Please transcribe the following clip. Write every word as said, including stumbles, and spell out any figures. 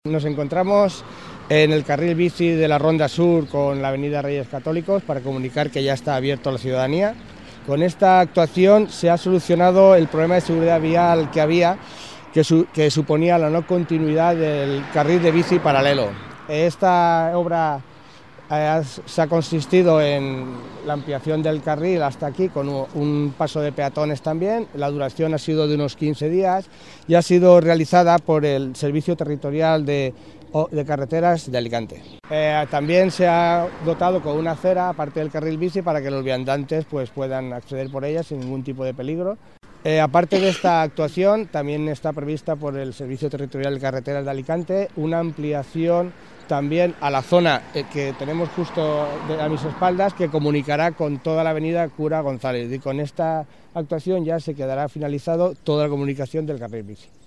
Nos encontramos en el carril bici de la Ronda Sur con la avenida Reyes Católicos para comunicar que ya está abierto a la ciudadanía. Con esta actuación se ha solucionado el problema de seguridad vial que había, que, su, que suponía la no continuidad del carril de bici paralelo. Esta obra eh, se ha consistido en la ampliación del carril hasta aquí, con un, un paso de peatones también. La duración ha sido de unos quince días y ha sido realizada por el Servicio Territorial de, de Carreteras de Alicante. Eh, también se ha dotado con una acera, aparte del carril bici, para que los viandantes pues, puedan acceder por ella sin ningún tipo de peligro. Eh, aparte de esta actuación, también está prevista por el Servicio Territorial de Carreteras de Alicante una ampliación también a la zona que tenemos justo a mis espaldas, que comunicará con toda la avenida Cura González, y con esta actuación ya se quedará finalizado toda la comunicación del carril bici.